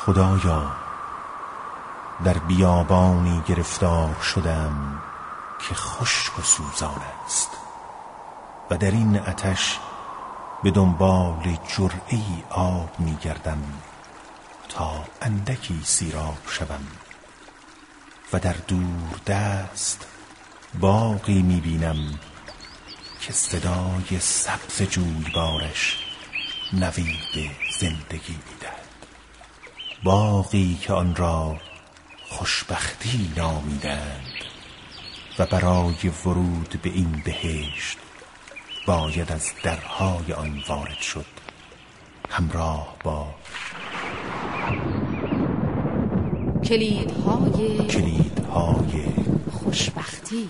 خدایا در بیابانی گرفتار شدم که خشک و سوزان است و در این آتش به دنبال جرعه‌ای آب می‌گردم تا اندکی سیراب شوم و در دور دست باغی می‌بینم که صدای سبز جویبارش نوید زندگی می‌دهد. باغی که آن را خوشبختی نامیدند و برای ورود به این بهشت باید از درهای آن وارد شد همراه با کلیدهای خوشبختی.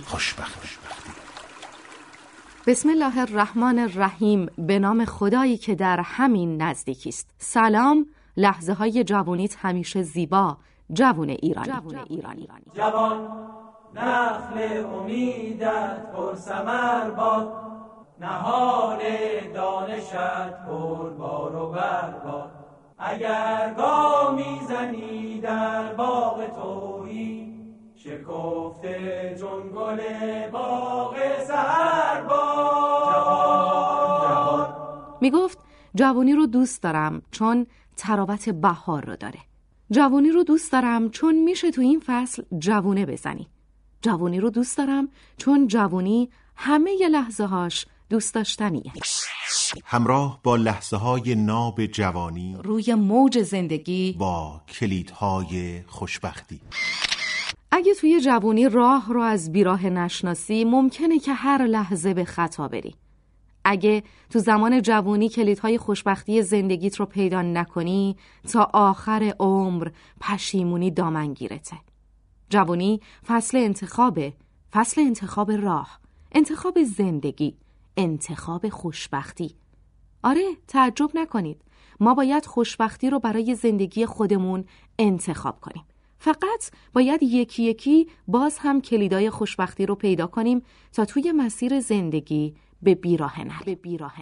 بسم الله الرحمن الرحیم. به نام خدایی که در همین نزدیکی است. سلام. لحظه های جوانیت همیشه زیبا. جوان ایرانی. جوان نخل امیدت پر ثمر باد، نهال دانشت پر بار و بر باد. اگر گامی زنی در باغ تویی، شکفته چون گل باغ سحر باد. جوان می گفت جوانی رو دوست دارم چون تراوت بهار رو داره. جوانی رو دوست دارم چون میشه تو این فصل جوونه بزنی. جوانی رو دوست دارم چون جوانی همه ی لحظه هاش دوست داشتنیه. همراه با لحظه های ناب جوانی روی موج زندگی با کلیدهای خوشبختی. اگه توی جوانی راه رو از بیراه نشناسی، ممکنه که هر لحظه به خطا بری. اگه تو زمان جوانی کلیدهای خوشبختی زندگیت رو پیدا نکنی، تا آخر عمر پشیمونی دامنگیرته. جوانی فصل انتخابه، فصل انتخاب راه، انتخاب زندگی، انتخاب خوشبختی. آره، تعجب نکنید، ما باید خوشبختی رو برای زندگی خودمون انتخاب کنیم. فقط باید یکی یکی باز هم کلیدهای خوشبختی رو پیدا کنیم تا توی مسیر زندگی به بیراه نریم.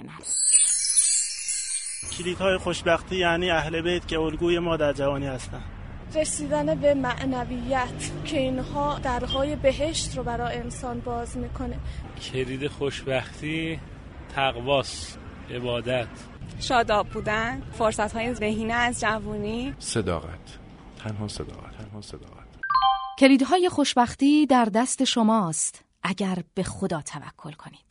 کلیدهای خوشبختی یعنی اهل بیت که الگوی ما در جوانی هستن. رسیدن به معنویت که اینها درهای بهشت رو برای انسان باز میکنه. کلید خوشبختی تقواست، عبادت، شاداب بودن، فرصت‌های ذهینه از جوانی، صداقت، تنها صداقت. کلیدهای خوشبختی در دست شماست اگر به خدا توکل کنید.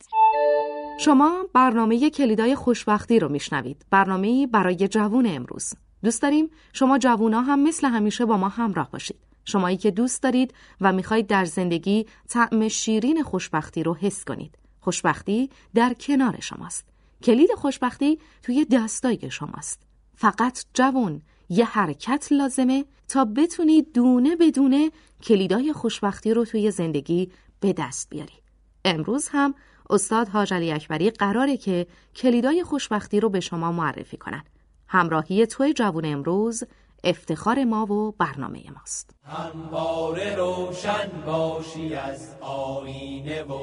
شما برنامه کلیدهای خوشبختی رو میشنوید، برنامه‌ای برای جوون امروز. دوست داریم شما جوونا هم مثل همیشه با ما همراه باشید. شمایی که دوست دارید و میخواید در زندگی طعم شیرین خوشبختی رو حس کنید. خوشبختی در کنار شماست. کلید خوشبختی توی دستای شماست. فقط جوون یه حرکت لازمه تا بتونی دونه بدونه کلیدهای خوشبختی رو توی زندگی به دست بیاری. امروز هم استاد حاج علی اکبری قراره که کلیدهای خوشبختی رو به شما معرفی کنن. همراهی توی جوون امروز افتخار ما و برنامه ماست. همواره روشن باشی از آینه و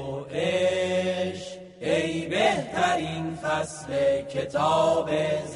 عشق، ای بهترین فصل کتاب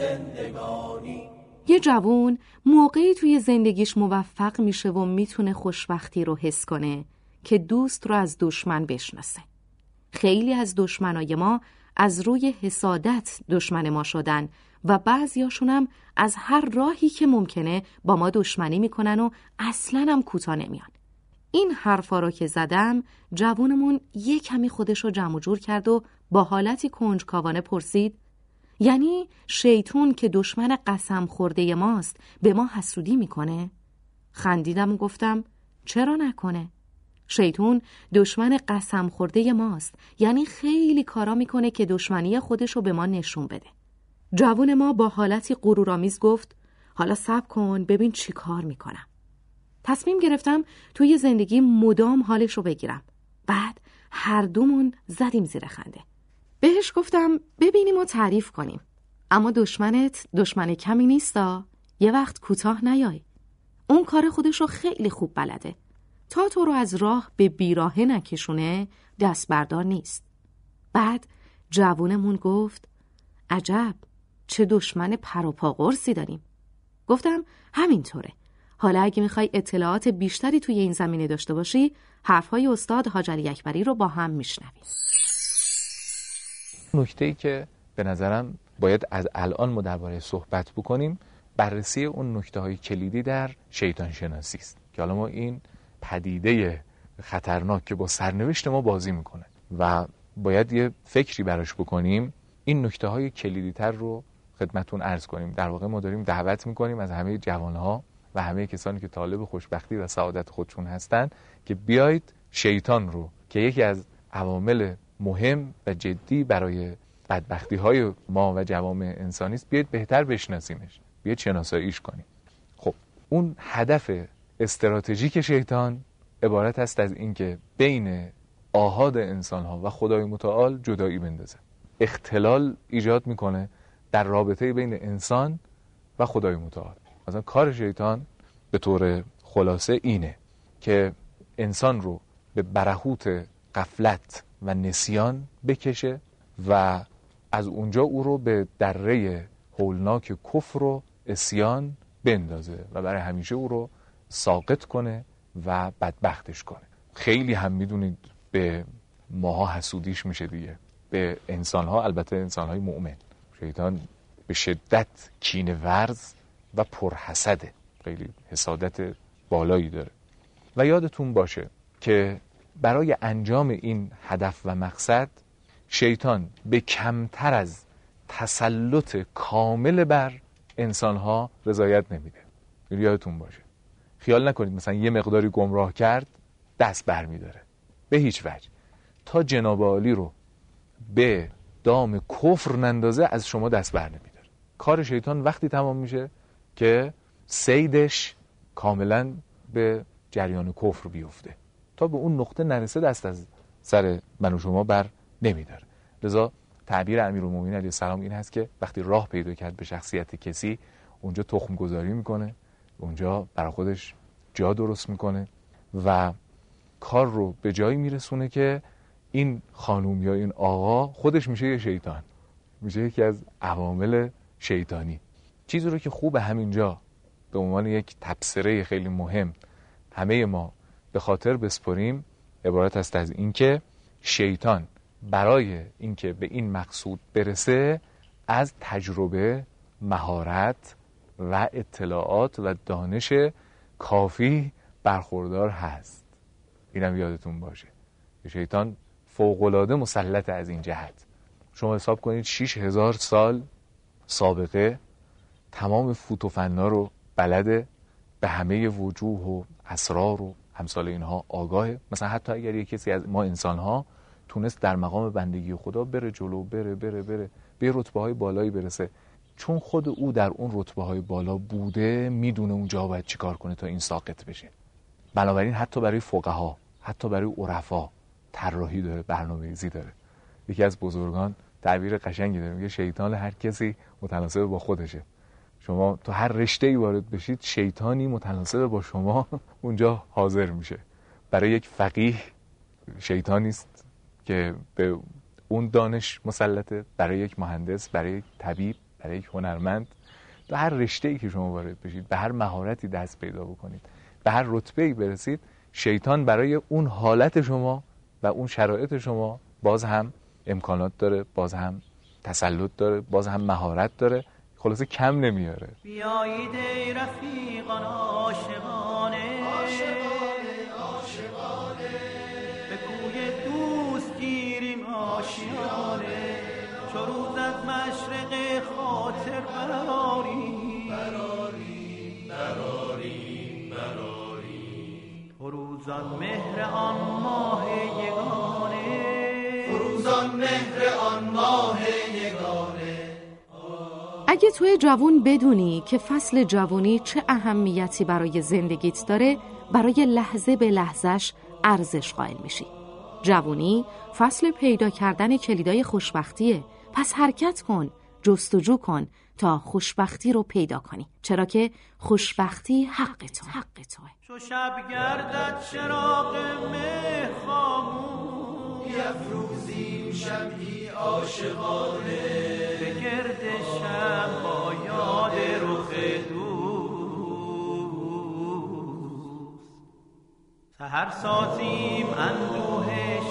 زندگانی. یه جوون موقعی توی زندگیش موفق میشه و میتونه خوشبختی رو حس کنه که دوست رو از دشمن بشناسه. خیلی از دشمنای ما از روی حسادت دشمن ما شدن و بعضیاشون هم از هر راهی که ممکنه با ما دشمنی میکنن و اصلاً هم کوتاه نمیان. این حرفا رو که زدم، جوونمون یه کمی خودش رو جمع جور کرد و با حالتی کنجکاوانه پرسید: یعنی شیطون که دشمن قسم خورده ماست به ما حسودی میکنه؟ خندیدم و گفتم چرا نکنه؟ شیطون دشمن قسم خورده ماست، یعنی خیلی کارا میکنه که دشمنی خودشو به ما نشون بده. جوون ما با حالتی غرورآمیز گفت حالا صبر کن ببین چی کار میکنم. تصمیم گرفتم توی زندگی مدام حالشو بگیرم. بعد هر دومون زدیم زیر خنده. بهش گفتم ببینیم و تعریف کنیم، اما دشمنت دشمن کمی نیستا، یه وقت کوتاه نیای. اون کار خودشو خیلی خوب بلده، تا تو رو از راه به بیراهه نکشونه دست بردار نیست. بعد جوونمون گفت عجب چه دشمن پر و پا قرصی داریم. گفتم همینطوره. حالا اگه میخوای اطلاعات بیشتری توی این زمینه داشته باشی، حرفهای استاد حاج علی اکبری رو با هم میشنویم. نکته‌ای که به نظرم باید از الان ما درباره صحبت بکنیم، بررسی اون نکته‌های کلیدی در شیطان شناسی است که حالا ما این پدیده خطرناک که با سرنوشت ما بازی میکنه و باید یه فکری براش بکنیم، این نکته‌های کلیدی تر رو خدمتون عرض کنیم. در واقع ما داریم دعوت میکنیم از همه جوانها و همه کسانی که طالب خوشبختی و سعادت خودشون هستن که بیایید شیطان رو که یکی از عوامل مهم و جدی برای بدبختی‌های ما و جوامع انسانی است، بیایید بهتر بشناسیمش، بیایید شناساییش کنیم. خب اون هدف استراتژیک شیطان عبارت است از اینکه بین آحاد انسان‌ها و خدای متعال جدایی بندازه، اختلال ایجاد میکنه در رابطه بین انسان و خدای متعال. مثلا کار شیطان به طور خلاصه اینه که انسان رو به برهوت غفلت و نسیان بکشه و از اونجا او رو به دره هولناک کفر و عصیان بندازه و برای همیشه او رو ساقط کنه و بدبختش کنه. خیلی هم میدونید به ماها حسودیش میشه دیگه، به انسانها، البته انسانهای مؤمن. شیطان به شدت کینه ورز و پرحسده، خیلی حسادت بالایی داره و یادتون باشه که برای انجام این هدف و مقصد شیطان به کمتر از تسلط کامل بر انسانها رضایت نمیده. یادتون باشه، خیال نکنید مثلا یه مقداری گمراه کرد دست بر میداره، به هیچ وجه. تا جناب عالی رو به دام کفر نندازه از شما دست بر نمیداره. کار شیطان وقتی تمام میشه که صیدش کاملا به جریان کفر بیفته، تا به اون نقطه نرسه دست از سر من و شما بر نمیداره. لذا تعبیر امیرالمومنین علیه السلام این هست که وقتی راه پیدا کرد به شخصیت کسی، اونجا تخم گذاری میکنه، اونجا برای خودش جا درست میکنه و کار رو به جایی میرسونه که این خانوم یا این آقا خودش میشه یه شیطان، میشه یکی از عوامل شیطانی. چیزی رو که خوبه همینجا به عنوان یک تبصره خیلی مهم همه ما به خاطر بسپریم، عبارت است از این که شیطان برای اینکه به این مقصود برسه از تجربه، مهارت و اطلاعات و دانش کافی برخوردار هست. اینم یادتون باشه. شیطان فوق‌العاده مسلط از این جهت. شما حساب کنید 6000 سال سابقه، تمام فوت و فنا رو بلده، به همه وجوه و اسرار و امثال اینها آگاهه. مثلا حتی اگر یک کسی از ما انسان‌ها تونست در مقام بندگی خدا بره جلو، بره به رتبه‌های بالایی برسه، چون خود او در اون رتبه‌های بالا بوده، میدونه اونجا باید چیکار کنه تا این ساقط بشه. بنابراین حتی برای فقها، حتی برای عرفا طراحی داره، برنامه‌ریزی داره. یکی از بزرگان تعبیر قشنگی داره، میگه شیطان هر کسی متناسب با خودشه. شما تو هر رشته‌ای وارد بشید، شیطانی متناسب با شما اونجا حاضر میشه. برای یک فقیه شیطانی است که به اون دانش مسلطه، برای یک مهندس، برای یک طبیب، برای یک هنرمند، تو هر رشته‌ای که شما وارد بشید، به هر مهارتی دست پیدا بکنید، به هر رتبه‌ای برسید، شیطان برای اون حالت شما و اون شرایط شما باز هم امکانات داره، باز هم تسلط داره، باز هم مهارت داره، خلاصه کم نمیاره. بیایید ای رفیقان عاشقانه، به کوی دوست گیریم آشیانه، چو روز از مشرق خاطر براریم، فروزان مهر آن ماه یگانه، فروزان مهر آن ماه یگانه. اگه توی جوون بدونی که فصل جوونی چه اهمیتی برای زندگیت داره، برای لحظه به لحظهش ارزش قائل میشی. جوونی فصل پیدا کردن کلیدای خوشبختیه، پس حرکت کن، جستجو کن تا خوشبختی رو پیدا کنی، چرا که خوشبختی حق توه. چو شب گردد چراغ مه خاموش، بیفروزیم شمعی عاشقانه، به گرد شمع با یاد رخ دوست، سحر سازیم اندوه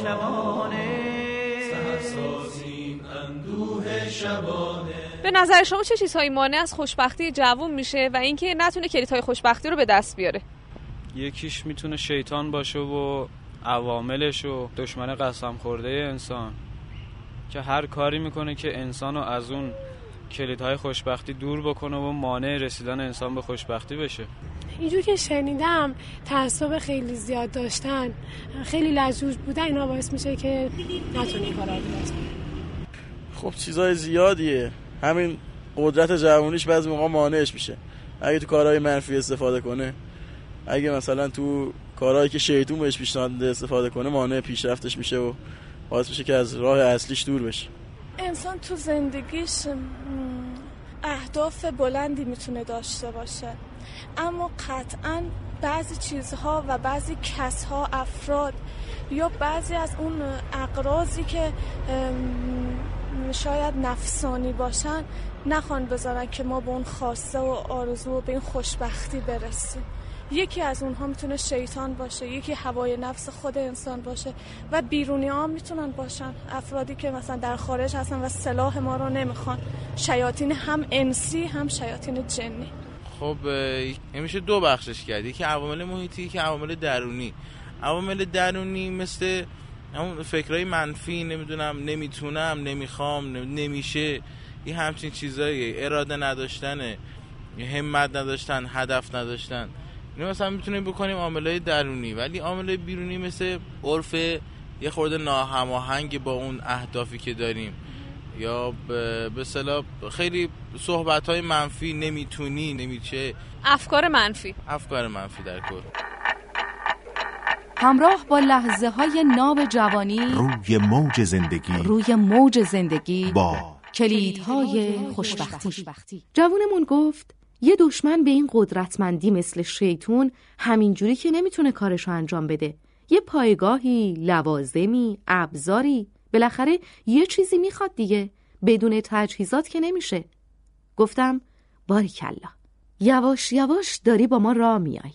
شبانه. به نظر شما چه چیزهایی مانع از خوشبختی جوون میشه و اینکه نتونه کلیدهای خوشبختی رو به دست بیاره؟ یکیش میتونه شیطان باشه و عواملش و دشمن قسم خورده انسان که هر کاری میکنه که انسانو از اون کلیدهای خوشبختی دور بکنه و مانع رسیدن انسان به خوشبختی بشه. اینجور که شنیدم تعصب خیلی زیاد داشتن، خیلی لجوج بودن، اینا باعث میشه که نتونه این کارا رو دست. خب چیزای زیادیه، همین قدرت جوانیش بعضی موقع مانعش میشه. اگه تو کارهای منفی استفاده کنه، اگه مثلا تو کارهایی که شیطون بهش پیشنهاد میده استفاده کنه، مانع پیشرفتش میشه و باعث میشه که از راه اصلیش دور بشه. انسان تو زندگیش اهداف بلندی میتونه داشته باشه، اما قطعاً بعضی چیزها و بعضی کسها، افراد یا بعضی از اون اغراضی که شاید نفسانی باشن نخوان بذارن که ما به اون خواسته و آرزو و به این خوشبختی برسیم. یکی از اونها میتونه شیطان باشه، یکی هوای نفس خود انسان باشه و بیرونی ها میتونن باشن افرادی که مثلا در خارج هستن و سلاح ما رو نمیخوان، شیاطین هم انسی هم شیاطین جنی. خب میشه دو بخشش کرد، یکی عوامل محیطی، یکی عوامل درونی. عوامل درونی مثل همون فکرهای منفی، نمیدونم، نمیتونم، نمیخوام، نمیشه، این همچین چیزایی، اراده نداشتن، همت نداشتن، هدف نداشتن، اینو مثلا میتونیم بکنیم عاملای درونی. ولی عاملای بیرونی مثل عرف یه خورده ناهماهنگ با اون اهدافی که داریم، یا به اصطلاح خیلی صحبت‌های منفی، نمیتونی، نمیشه، افکار منفی در کل. همراه با لحظه‌های ناب جوانی روی موج زندگی با کلیدهای خوشبختی. جوونمون گفت یه دشمن به این قدرتمندی مثل شیطون همینجوری که نمیتونه کارشو انجام بده. یه پایگاهی، لوازمی، ابزاری، بالاخره یه چیزی میخواد دیگه. بدون تجهیزات که نمیشه. گفتم باریکلا، یواش یواش داری با ما راه میای.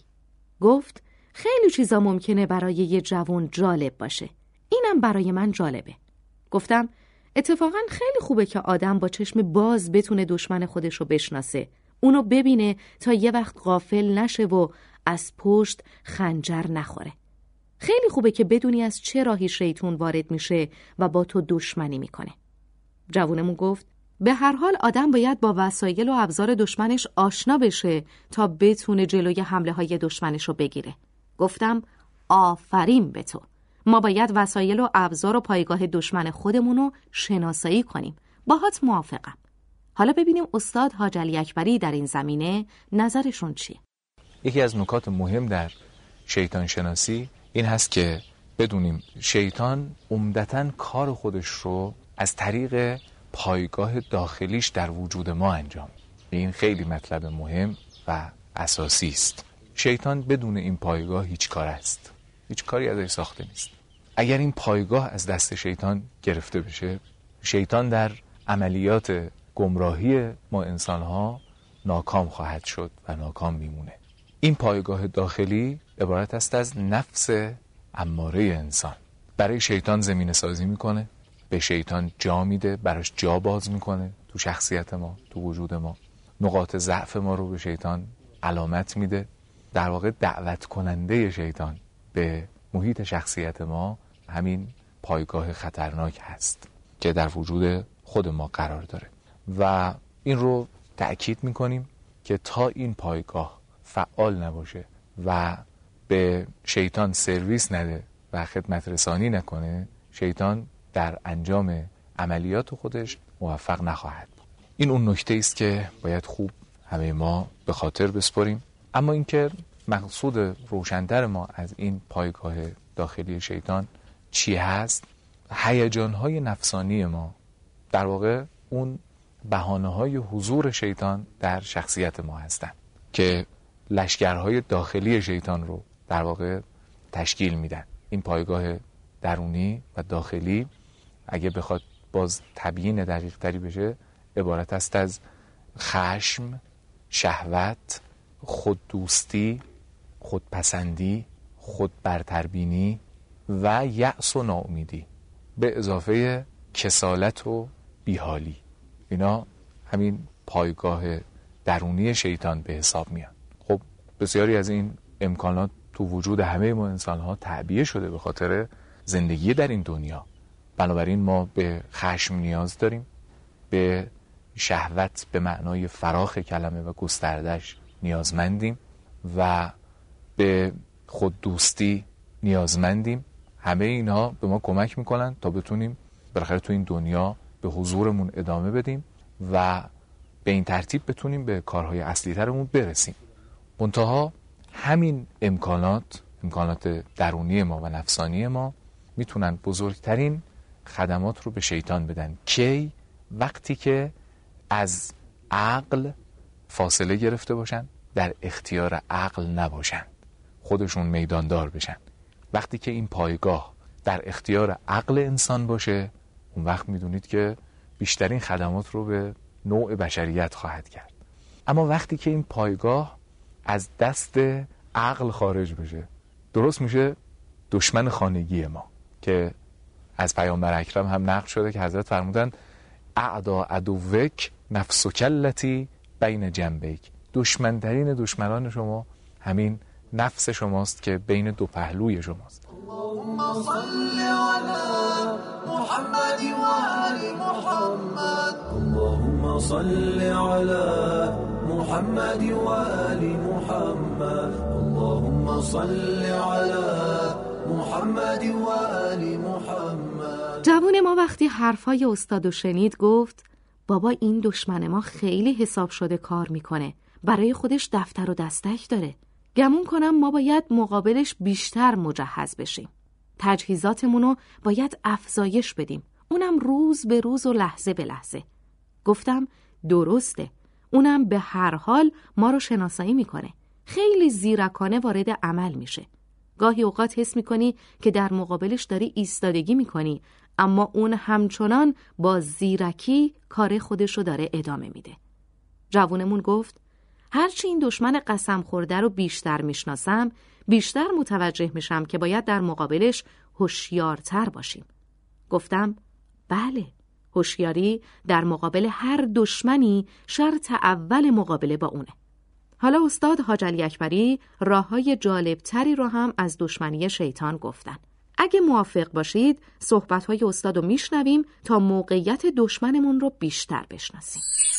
گفت خیلی چیزا ممکنه برای یه جوان جالب باشه، اینم برای من جالبه. گفتم اتفاقا خیلی خوبه که آدم با چشم باز بتونه دشمن خودش رو بشناسه، اونو ببینه تا یه وقت غافل نشه و از پشت خنجر نخوره. خیلی خوبه که بدونی از چه راهی شیطون وارد میشه و با تو دشمنی میکنه. جوونمون گفت به هر حال آدم باید با وسایل و ابزار دشمنش آشنا بشه تا بتونه جلوی حمله های دشمنش رو بگیره. گفتم آفرین به تو، ما باید وسایل و ابزار و پایگاه دشمن خودمون رو شناسایی کنیم. باهات موافقم. حالا ببینیم استاد حاج علی اکبری در این زمینه نظرشون چیه. یکی از نکات مهم در شیطان شناسی این هست که بدونیم شیطان عمدتاً کار خودش رو از طریق پایگاه داخلیش در وجود ما انجام. این خیلی مطلب مهم و اساسی است. شیطان بدون این پایگاه هیچ کار است، هیچ کاری ازش ساخته نیست. اگر این پایگاه از دست شیطان گرفته بشه، شیطان در عملیات گمراهی ما انسان‌ها ناکام خواهد شد و ناکام میمونه. این پایگاه داخلی عبارت است از نفس اماره انسان. برای شیطان زمینه سازی میکنه، به شیطان جا میده، براش جا باز میکنه تو شخصیت ما، تو وجود ما. نقاط ضعف ما رو به شیطان علامت میده. در واقع دعوت کننده شیطان به محیط شخصیت ما همین پایگاه خطرناک هست که در وجود خود ما قرار داره و این رو تأکید میکنیم که تا این پایگاه فعال نباشه و به شیطان سرویس نده و خدمت رسانی نکنه، شیطان در انجام عملیات خودش موفق نخواهد بود. این اون نکته است که باید خوب همه ما به خاطر بسپاریم. اما اینکه مقصود روشن‌تر ما از این پایگاه داخلی شیطان چی هست؟ هیجان‌های نفسانی ما، در واقع اون بهانه‌های حضور شیطان در شخصیت ما هستند که لشکرهای داخلی شیطان رو در واقع تشکیل میدن. این پایگاه درونی و داخلی اگه بخواد باز تبیین دقیق تری بشه عبارت است از خشم، شهوت، خوددوستی، خودپسندی، خود برتربینی و یأس و ناامیدی به اضافه کسالت و بیحالی. اینا همین پایگاه درونی شیطان به حساب میان. خب بسیاری از این امکانات تو وجود همه ما انسان ها تعبیه شده به خاطر زندگی در این دنیا. بنابراین ما به خشم نیاز داریم، به شهوت به معنای فراخ کلمه و گستردش نیازمندیم و به خود دوستی نیازمندیم. همه اینها به ما کمک میکنن تا بتونیم بالاخره تو این دنیا به حضورمون ادامه بدیم و به این ترتیب بتونیم به کارهای اصلی ترمون برسیم. منتها همین امکانات درونی ما و نفسانی ما میتونن بزرگترین خدمات رو به شیطان بدن. کی؟ وقتی که از عقل فاصله گرفته باشن، در اختیار عقل نباشن، خودشون میداندار بشن. وقتی که این پایگاه در اختیار عقل انسان باشه، اون وقت میدونید که بیشترین خدمات رو به نوع بشریت خواهد کرد. اما وقتی که این پایگاه از دست عقل خارج بشه، درست میشه دشمن خانگی ما که از پیامبر اکرم هم نقل شده که حضرت فرمودن اعدا عدوک نفسک التی بین جنبیک. دشمنترین دشمنان شما همین نفس شماست که بین دو پهلوی شماست. اللهم صل علی محمد و آل محمد. اللهم صل علی محمد و آل محمد. اللهم صل علی محمد و آل محمد. جوون ما وقتی حرفای استادو شنید گفت بابا این دشمن ما خیلی حساب شده کار میکنه، برای خودش دفتر و دستک داره. گمون کنم ما باید مقابلش بیشتر مجهز بشیم. تجهیزاتمونو باید افزایش بدیم، اونم روز به روز و لحظه به لحظه. گفتم درسته، اونم به هر حال ما رو شناسایی میکنه. خیلی زیرکانه وارد عمل میشه. گاهی اوقات حس میکنی که در مقابلش داری ایستادگی میکنی، اما اون همچنان با زیرکی کار خودشو داره ادامه میده. جوونمون گفت هرچی این دشمن قسم خورده رو بیشتر میشناسم، بیشتر متوجه میشم که باید در مقابلش هوشیارتر باشیم. گفتم بله، هوشیاری در مقابل هر دشمنی شرط اول مقابله با اونه. حالا استاد حاج علی اکبری راههای جالبتری رو هم از دشمنی شیطان گفتن. اگه موافق باشید صحبت‌های استاد رو میشنویم تا موقعیت دشمنمون رو بیشتر بشناسیم.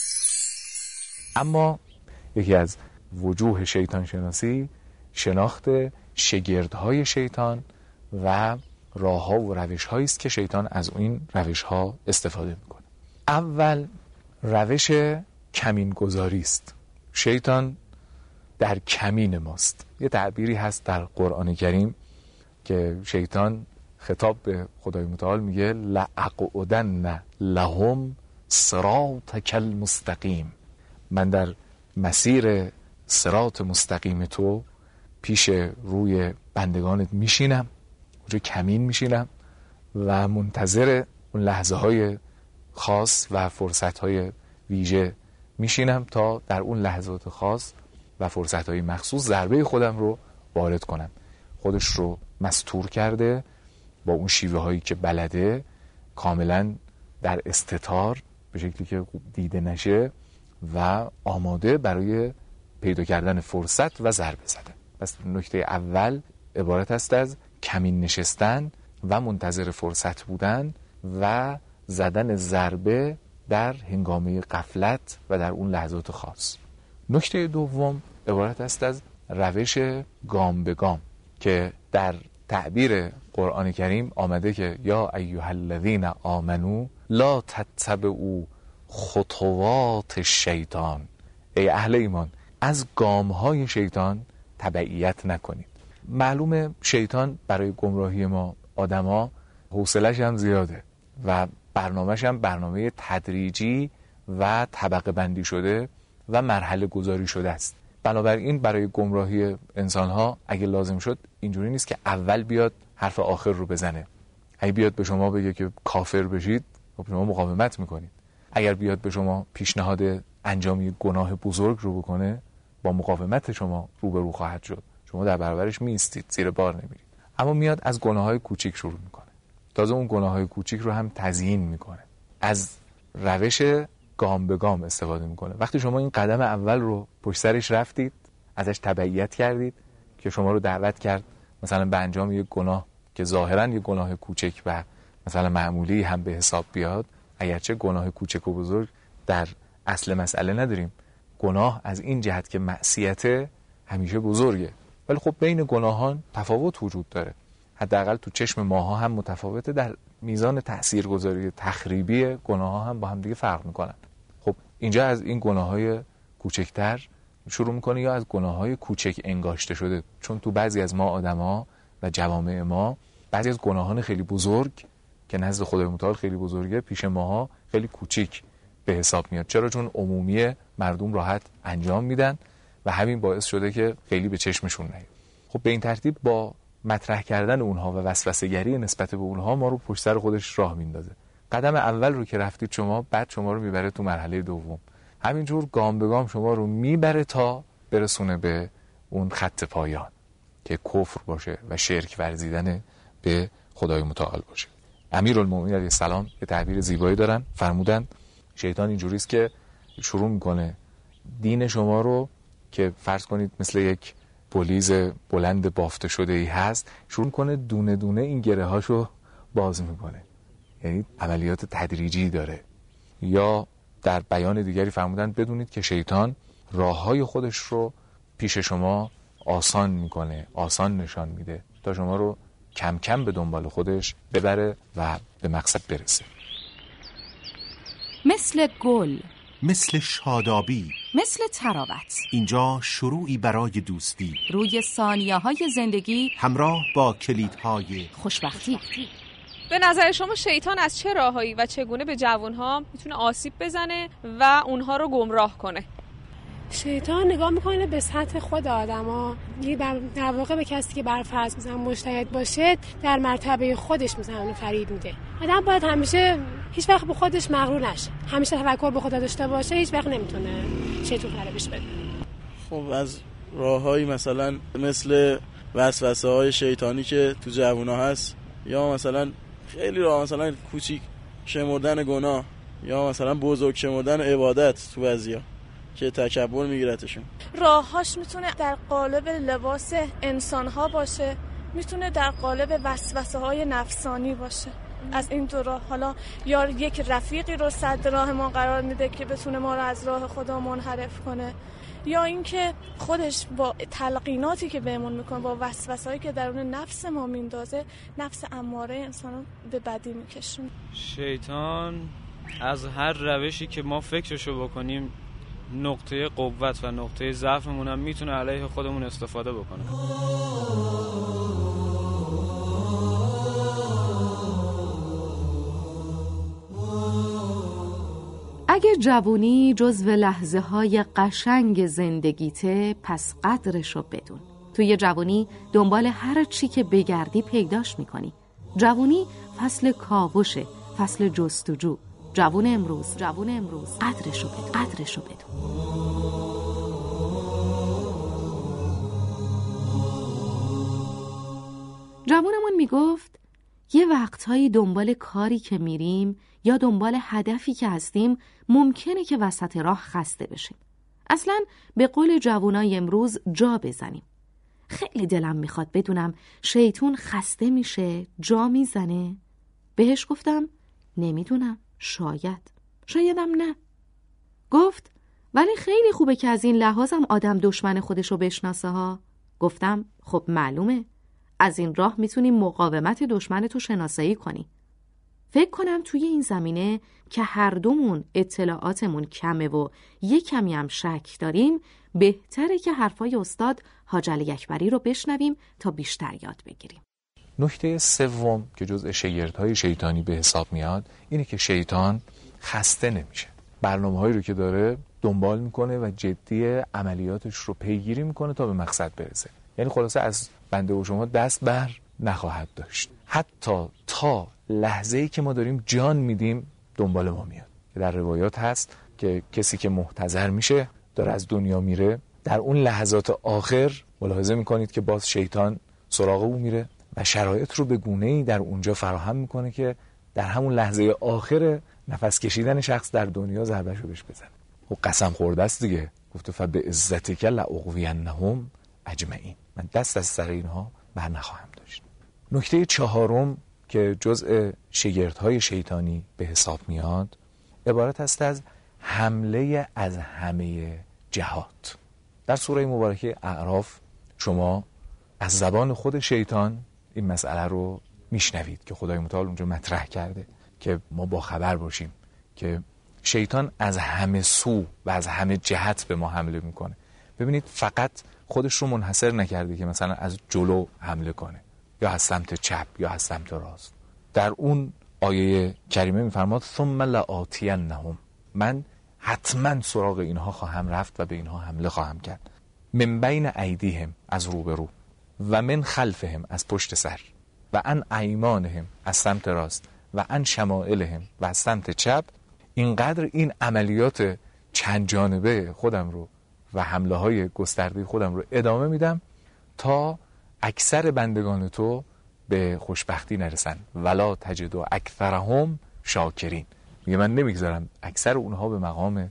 اما یکی از وجوه شیطان شناسی شناخت شگردهای شیطان و راه‌ها و روش‌هایی است که شیطان از این روش‌ها استفاده می‌کنه. اول روش کمین‌گذاری است. شیطان در کمین ماست. یه تعبیری هست در قرآن کریم که شیطان خطاب به خدای متعال میگه لأقعدن لهم صراطک المستقیم. من در مسیر صراط مستقیم تو پیش روی بندگانت میشینم، اونجا کمین میشینم و منتظر اون لحظه های خاص و فرصت های ویژه میشینم تا در اون لحظات خاص و فرصت های مخصوص ضربه خودم رو وارد کنم. خودش رو مستور کرده با اون شیوه هایی که بلده، کاملا در استتار به شکلی که دیده نشه و آماده برای پیدا کردن فرصت و ضربه زدن. پس نکته اول عبارت است از کمین نشستن و منتظر فرصت بودن و زدن ضربه در هنگامه غفلت و در اون لحظات خاص. نکته دوم عبارت است از روش گام به گام که در تعبیر قرآن کریم آمده که یا ایها الذین آمنو لا تتبعوا خطوات الشیطان. ای اهل ایمان از گام‌های شیطان تبعیت نکنید. معلومه شیطان برای گمراهی ما آدما حوصله‌اش هم زیاده و برنامه‌ش هم برنامه تدریجی و طبقه بندی شده و مرحله گذاری شده است. بنابراین برای گمراهی انسان‌ها اگه لازم شد اینجوری نیست که اول بیاد حرف آخر رو بزنه. اگه بیاد به شما بگه که کافر بشید، خب شما مقاومت میکنید. اگر بیاد به شما پیشنهاد انجام یک گناه بزرگ رو بکنه، با مقاومت شما روبرو خواهد شد، شما در برابرش میستید، زیر بار نمیرید. اما میاد از گناه‌های کوچیک شروع میکنه. تازه اون گناه‌های کوچیک رو هم تزیین میکنه. از روش گام به گام استفاده میکنه. وقتی شما این قدم اول رو پشت سرش رفتید، ازش تبعیت کردید که شما رو دعوت کرد مثلا به انجام یک گناه که ظاهراً یک گناه کوچک و مثلا معمولی هم به حساب بیاد، اگرچه گناه کوچک و بزرگ در اصل مسئله نداریم. گناه از این جهت که معصیت همیشه بزرگه، ولی خب بین گناهان تفاوت وجود داره. حداقل تو چشم ماها هم متفاوته، در میزان تاثیرگذاری تخریبی گناه‌ها هم با هم دیگه فرق میکنن. خب اینجا از این گناه‌های کوچکتر شروع میکنه یا از گناه‌های کوچک انگاشته شده، چون تو بعضی از ما آدم‌ها و جوامع ما بعضی از گناهان خیلی بزرگ که نزد خدای متعال خیلی بزرگه پیش ماها خیلی کوچیک به حساب میاد. چرا؟ چون عمومی مردم راحت انجام میدن و همین باعث شده که خیلی به چشمشون نیاد. خب به این ترتیب با مطرح کردن اونها و وسوسه‌گری نسبت به اونها ما رو پشت سر خودش راه میندازه. قدم اول رو که رفتید شما، بعد شما رو میبره تو مرحله دوم. همینجور گام به گام شما رو میبره تا برسونه به اون خط پایان که کفر باشه و شرک ورزیدن به خدای متعال باشه. امیرالمومنین علیه السلام یه تعبیر زیبایی دارن، فرمودن شیطان اینجوری است که شروع میکنه دین شما رو که فرض کنید مثل یک پلیز بلند بافته شده ای هست، شروع کنه دونه دونه این گره هاشو باز میکنه. یعنی عملیات تدریجی داره. یا در بیان دیگری فرمودن بدونید که شیطان راههای خودش رو پیش شما آسان میکنه، آسان نشان میده تا شما رو کم کم به دنبال خودش ببره و به مقصد برسه. مثل گل، مثل شادابی، مثل تراوت. اینجا شروعی برای دوستی روی ثانیه‌های زندگی همراه با کلیدهای خوشبختی. به نظر شما شیطان از چه راهایی و چگونه به جوانها میتونه آسیب بزنه و اونها رو گمراه کنه؟ شیطان نگاه میکنه به سطح خود آدما، در واقع به کسی که بر فرض مثلا مجتهد باشه در مرتبه خودش مثلا اون فریب میده. آدم باید همیشه هیچ وقت به خودش مغرور نشه، همیشه توکل به خدا داشته باشه، هیچ وقت نمیتونه شیطان فریبش بده. خب از راههایی مثلا مثل وسوسه‌های شیطانی که تو جوونا هست، یا مثلا خیلی راه مثلا کوچیک شمردن گناه، یا مثلا بزرگ شمردن عبادت تو بعضیا که تکبر میگیرتشون. راهاش میتونه در قالب لباس انسانها باشه، میتونه در قالب وسوسه‌های نفسانی باشه. از این دو راه، حالا یا یک رفیقی رو صد راه ما قرار میده که بتونه ما رو از راه خدا منحرف کنه، یا اینکه خودش با تلقیناتی که بهمون میکنه، با وسوسه‌ای که درون نفس ما میندازه، نفس اماره انسانو به بدی میکشونه. شیطان از هر روشی که ما فکرشو بکنیم نقطه قوت و نقطه ضعفمون هم میتونه علیه خودمون استفاده بکنه. اگه جوونی جزو لحظه های قشنگ زندگیته، پس قدرشو بدون. توی جوونی دنبال هر چی که بگردی پیداش میکنی. جوونی فصل کاوشه، فصل جستجو. جوون امروز قدرشو بدون. جوونمون میگفت یه وقتهایی دنبال کاری که میریم یا دنبال هدفی که هستیم ممکنه که وسط راه خسته بشیم. اصلاً به قول جوانای امروز جا بزنیم. خیلی دلم میخواد بدونم شیطون خسته میشه جا میزنه؟ بهش گفتم نمیدونم، شایدم نه. گفت ولی خیلی خوبه که از این لحاظم آدم دشمن خودشو بشناسه ها. گفتم خب معلومه، از این راه میتونی مقاومت دشمن تو شناسایی کنی. فکر کنم توی این زمینه که هر دومون اطلاعاتمون کمه و یک کمی هم شک داریم، بهتره که حرفای استاد حاج علی اکبری رو بشنویم تا بیشتر یاد بگیریم. نکته سوم که جزء شگردهای شیطانی به حساب میاد اینه که شیطان خسته نمیشه. برنامه‌هایی رو که داره دنبال میکنه و جدی عملیاتش رو پیگیری میکنه تا به مقصد برسه. یعنی خلاصه از بنده و شما دست بر نخواهد داشت. حتی تا لحظه‌ای که ما داریم جان میدیم دنبال ما میاد. در روایات هست که کسی که محتضر میشه، داره از دنیا میره، در اون لحظات آخر ملاحظه میکنید که باز شیطان سراغ او میره و شرایط رو به گونه‌ای در اونجا فراهم میکنه که در همون لحظه آخر نفس کشیدن شخص در دنیا ضربه‌شو بهش بزنه. و قسم خورده است دیگه، گفته فبعزتک لاغوینهم اجمعین، من دست از سر اینها بر نخواهم داشت. نکته چهارم که جزء شگردهای شیطانی به حساب میاد عبارت است از حمله از همه جهات. در سوره مبارکه اعراف شما از زبان خود شیطان این مسئله رو میشنوید که خدای متعال اونجا مطرح کرده که ما با خبر باشیم که شیطان از همه سو و از همه جهت به ما حمله میکنه. ببینید فقط خودش رو منحصر نکرده که مثلا از جلو حمله کنه یا از سمت چپ یا از سمت راست. در اون آیه کریمه میفرماد ثم لآتینهم، من حتما سراغ اینها خواهم رفت و به اینها حمله خواهم کرد. من بین ایدیهم، از روبرو، و من خلفهم، از پشت سر، و عن ایمانهم، از سمت راست، و عن شمائلهم، و از سمت چپ. اینقدر این عملیات چند جانبه خودم رو و حمله های گسترده خودم رو ادامه میدم تا اکثر بندگان تو به خوشبختی نرسن. ولا تجد اکثرهم شاکرین، میگه من نمیگذارم اکثر اونها به مقام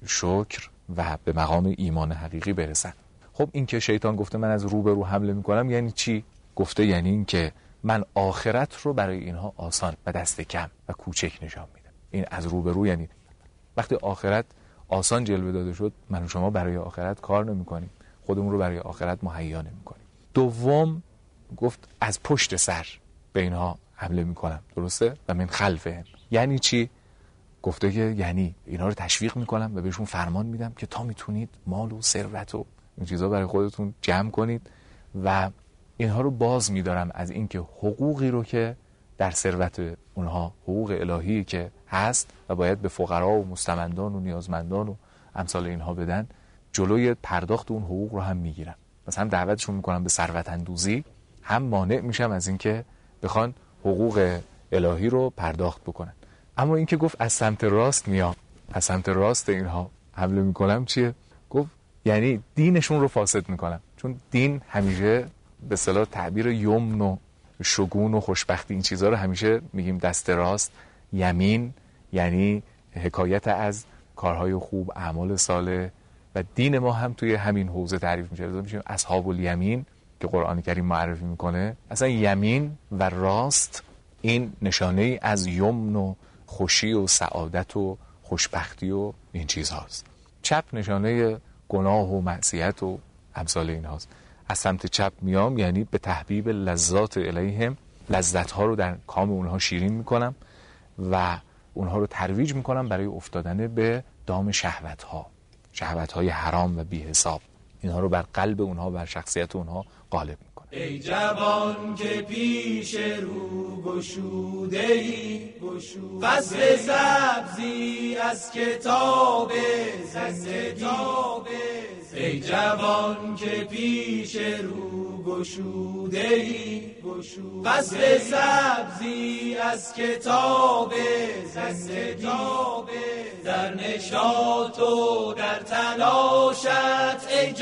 شکر و به مقام ایمان حقیقی برسن. خب این که شیطان گفته من از رو به رو حمله میکنم یعنی چی؟ گفته یعنی این که من آخرت رو برای اینها آسان و دست کم و کوچک نشان میدم. این از رو به رو یعنی وقتی آخرت آسان جلوه داده شد من و شما برای آخرت کار نمیکنیم، خودمون رو برای آخرت مهیا نمیکنیم. دوم گفت از پشت سر به اینها حمله میکنم، درسته؟ و من خلفهم یعنی چی؟ گفته که یعنی اینها رو تشویق میکنم و بهشون فرمان میدم که تا میتونید مال و ثروت و این چیزا برای خودتون جمع کنید و اینها رو باز میدارم از اینکه حقوقی رو که در ثروت اونها، حقوق الهی که هست و باید به فقرا و مستمندان و نیازمندان و امثال اینها بدن، جلوی پرداخت اون حقوق رو هم میگیرم. مثلا دعوتشون میکنم به ثروت اندوزی، هم مانع میشم از اینکه بخوان حقوق الهی رو پرداخت بکنن. اما اینکه گفت از سمت راست میام، از سمت راست اینها حمله میکنم چیه؟ گفت یعنی دینشون رو فاسد میکنم، چون دین همیشه به اصطلاح تعبیر یمن و شگون و خوشبختی این چیزها رو همیشه میگیم دست راست. یمین یعنی حکایت از کارهای خوب، اعمال صالح، و دین ما هم توی همین حوزه تعریف میشه. میشه اصحاب الیمین که قرآن کریم معرفی میکنه. اصلا یمین و راست این نشانه از یمن و خوشی و سعادت و خوشبختی و این چیز هاست. چپ نشانه گناه و معصیت و امثال این هاست. از سمت چپ میام یعنی به تحبیب لذات الیهم، لذت ها رو در کام اونها شیرین میکنم و اونها رو ترویج میکنم برای افتادن به دام شهوت ها، شهوت های حرام و بی حساب. اینها رو بر قلب اونها، بر شخصیت اونها غالب میکنم. ای جوان که پیش رو گشوده‌ای، فصل سبزی از کتاب زندگی. ای جوان که پیش رو گشوده‌ای، فصل سبزی از کتاب زندگی. در نشاط و در تلاشت ای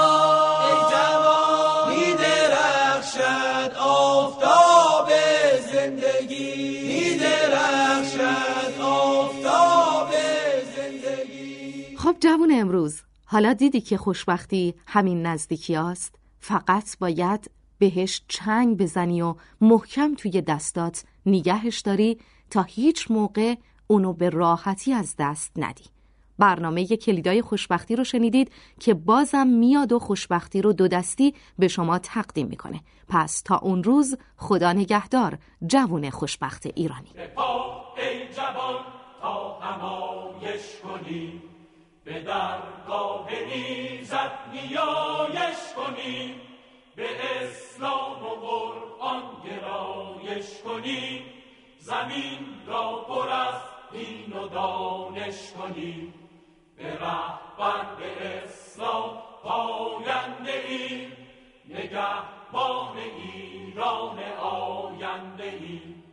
جوان می‌درخشد آفتاب زندگی، می‌درخشد آفتاب زندگی. خب جوان امروز، حالا دیدی که خوشبختی همین نزدیکی است؟ فقط باید بهش چنگ بزنی و محکم توی دستات نگهش داری تا هیچ موقع اونو به راحتی از دست ندی. برنامه کلیدای خوشبختی رو شنیدید که بازم میاد و خوشبختی رو دو دستی به شما تقدیم میکنه. پس تا اون روز خدا نگهدار جوان خوشبخت ایرانی. بپا ای جوان تا همایش کنی، به درگاه ایزد نیایش کنی، به اسلام و قرآن گرایش کنی، زمین را پر از دین و دانش کنی، به رهبر به اسلام پاینده ای، نگهبان ایران آینده ای.